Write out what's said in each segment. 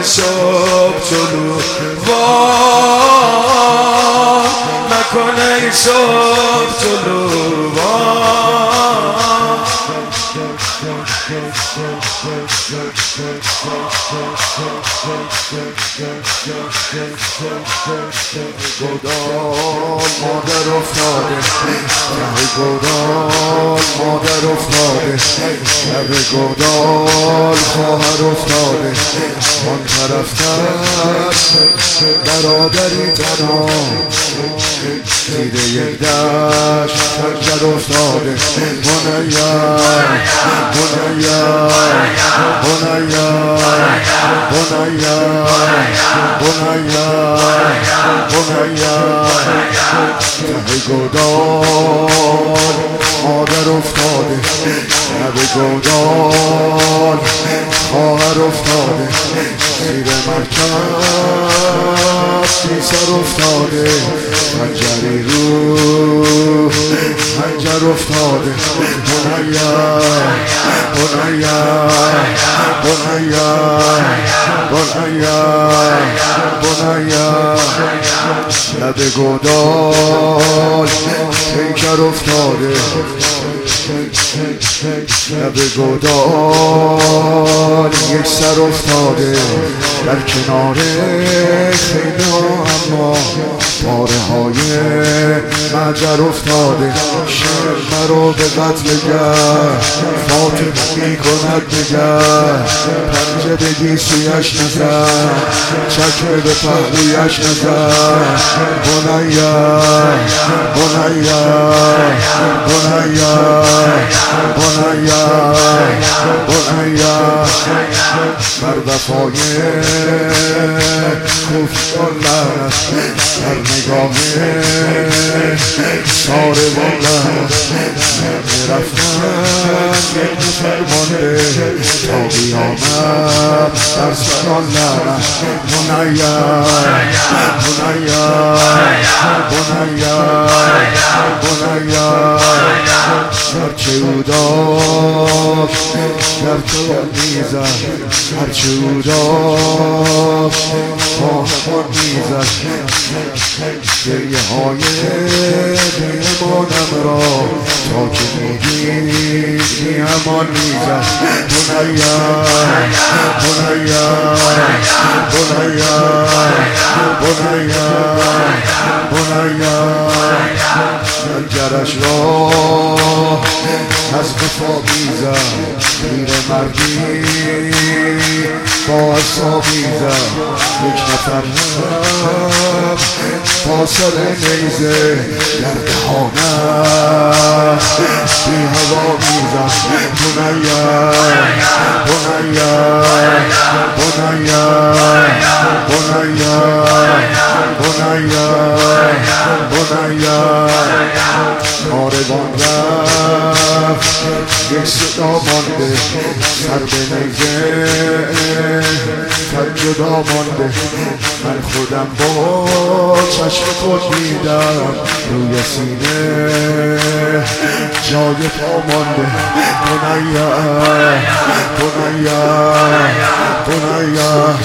صبح طلوع نکنه صبح طلوع گودال مادر افتاده ته گودال مادر افتاده شب گودال خواهر افتاده آن طرفتر برادری تنها زیر یک دشت خنجر افتاده بنیا بنیا بنیا بنیا بنیا بنیا ته گودال مادر افتاده شب گودال خواهر افتاده زیر مرکب سر افتاده خنجری رو خنجر افتاده بنیا بنیا بنیا بنیا بنیا لب گودال پیکر افتاده لب گودال یک سر افتاده در کنار خیمه ها اما پاره های مجر افتاده شمع رو به قتل گر فاطمه می کند بگر پنجه به گیسویش نزد چکمه به پهلویش نزد بنیا بنیا بنیا بنیا بنیا بر وفای کوفتان لعنت در نگاه ساربان لعنت رفتن یک نفر مانده تا قیامت در سران لعنت بنیا بنیا بنیا بنیا هرچه او داشت در تو میزد هرچه او داشت آهمان میزد گریه های بیمانم را تا که میدید بیمان میزد بنیا بنیا بنیا بنیا بنیا خنجرش را از وفا میزد پیر مردی با عصا میزد یک نفر هم با سر نیزه در دهانش بی هوا میزد بنیا بنیا بنیا بنیا بنیا بنیا کاروان رفت یک صدا مانده سر به نیزه تن جدا مانده من خودم با چشم خود دیدم روی سینه جای پا مانده بنیا بنیا بنیا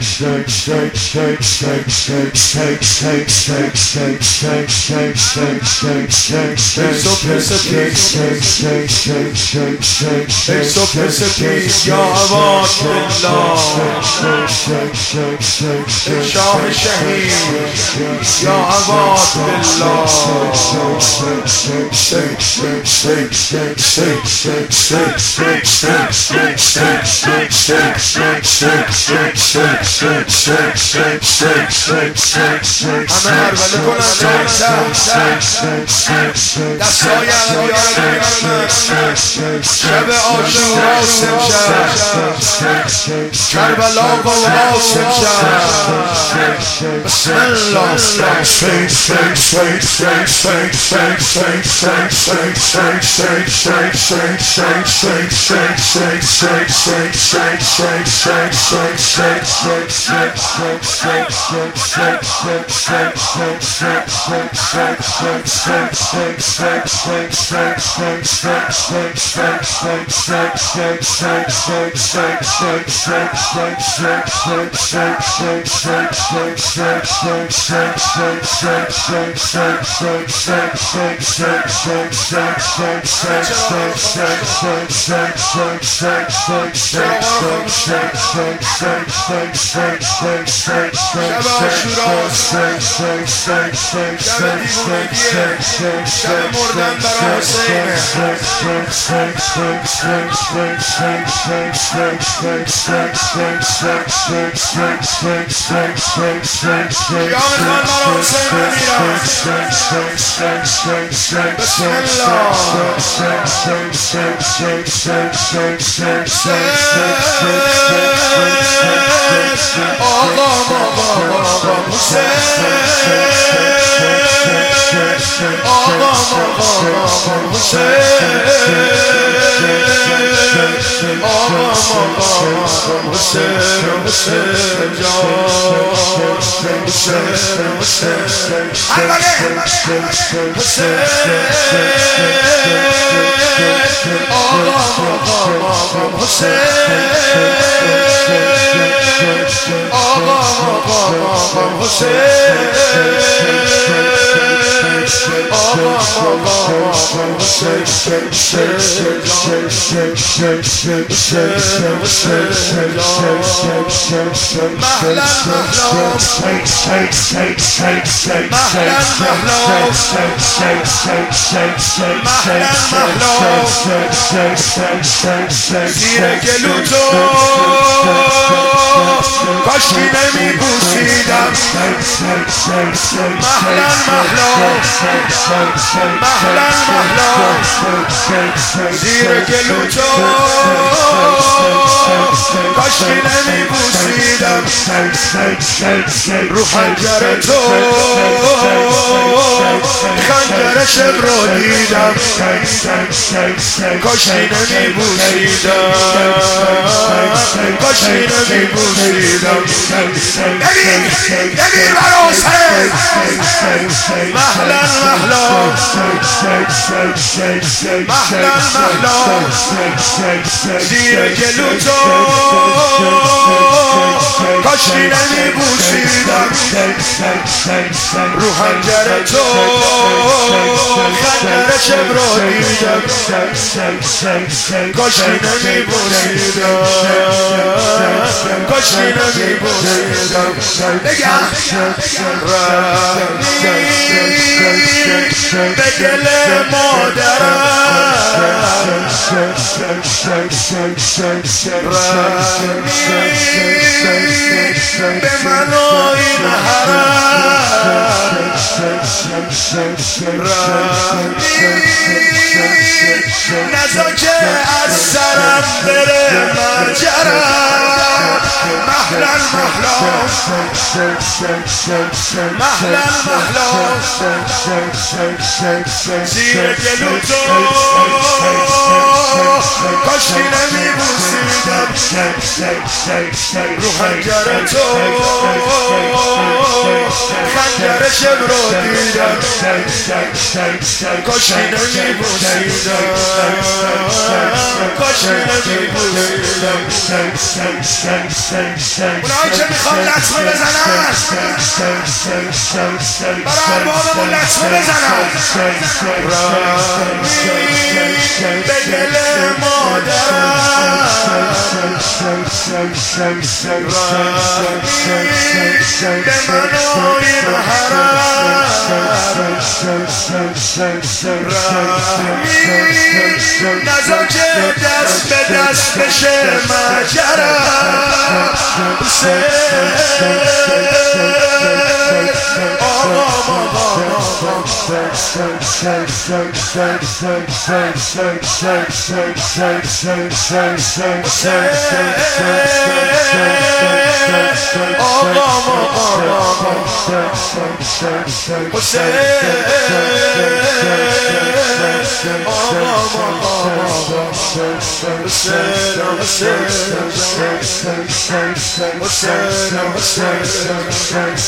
یا عباد بالله شاه شهید یا عباد بالله همه اربله کنن دستای عربیان من شب عاشورا امشب کربلا قواس امشب بسم الله شب مردن برا حسینه قیام خان برا حسین بمیرم بسم الله آقا حسین آقا زیر گلو تو کاشکی نمی بوسیدم مهلا زیر گلو تو کاشکی نمی بوسیدم رو خنجر تو خنجر شب رو دیدم کاشکی نمی بوسیدم کاشکی نمی بوسیدم نگیر برا حسین مهلا زیر گلو تو کاشکی نمی بوسیدم رو خنجر تو خنجر شب رو دیدم کاشکی نمی بوسیدم کاشکی نمی بوسیدم نگه به دل مادرم به من و این حرم نزا که از سرم بره مجرم مهلا زیر گلو تو کاشکی نمی بوسیدم رو خنجر تو خنجر شب رو دیدم کاشکی نمی بوسیدم کاشکی نمی بوسیدم اونایی که میخوان لطمه بزنن برای اربابمون لطمه بزنن به دل مادرم به من و این حرم نزا که دست به دست بشه مجرم